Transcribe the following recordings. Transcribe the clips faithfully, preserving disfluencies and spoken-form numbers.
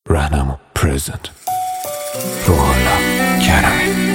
راهنما پرزنت روح الله کرمی.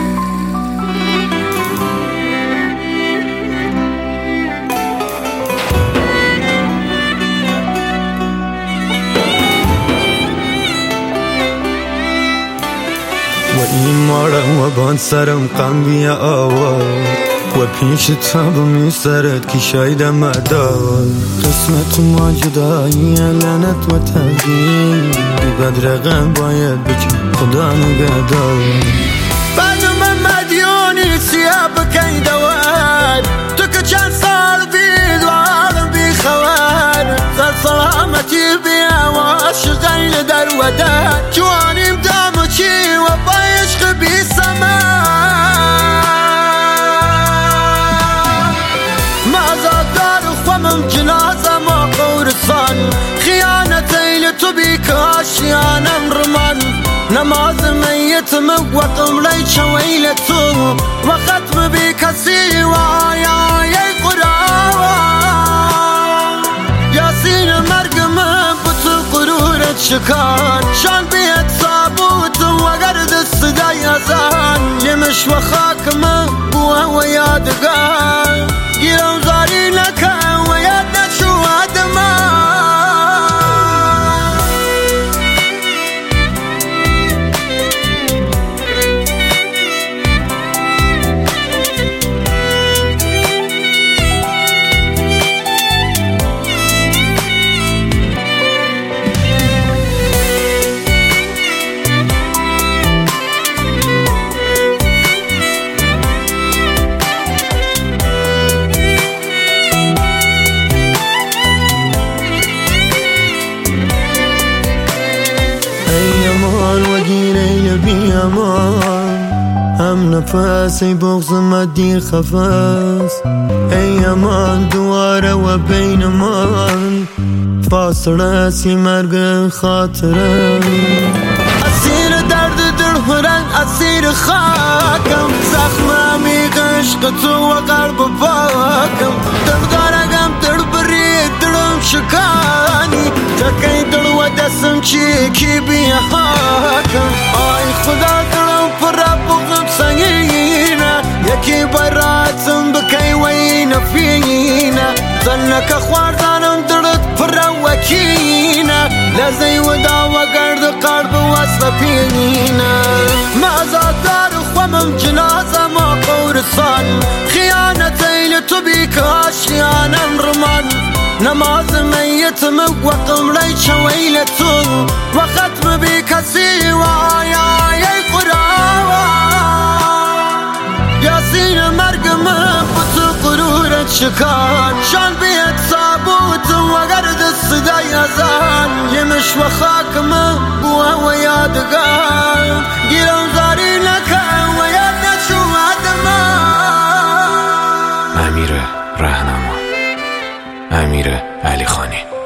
و ایمارم و بان سرم قم بیا آوار و پیش تاب می سرت که شایدم مدار قسمت ما جدایی لعنت و تغییر بدرقم باید بکن خدا نگهدار بانو من مدیونی سیاه بکی دوار تو که چند سال بید و عالم بی خوار سر سلامتی بیا و عشق غیل در ودار جوانیم دامو چی و با عشق بی سمار خوامم جنازه ما قورسان خیانتی لتو بی کاشیانم رمان نماز میتم وقم لی چویل تو و ختم بی کسی و آیای قرآن یاسین مرگم بطو قرورت شکان شان بیت ثابوت و گرد صدای ازان یمش و خاکم بوه و یادگار گیرم زاری نکن بی امان هم نفس ای بغض مدی خفاس ای امان دواره و بین من فاصله سی مرگ خاطره اسیر درد دل هرن اسیر خاکم زخممی عشق تو و قلب پاکم دل دارگم دل بری دلم شکانی تکی دل و دستم چی کی بی حاکم آی خدا دلم پر بغم سنگینه یکی براتم بکی وین فینه زنک خواردانم دلت پر وکینه لزی و دا و گرد قلب وصل پینه مازادار خوامم جنازه ما قورسان خیانتی لتو بی کاشیانم رمان نماز میتم وقم لی چویل تو و ختم بی کسی و آیای قرآن یاسین مرگم بطو قرورت شکان شان بیت ثابوت و گرد صدای ازان یمش و خاکم بوه و یادگار گیرم زاری نکن و یاد نشو امیر راهنما امیر علی خانی.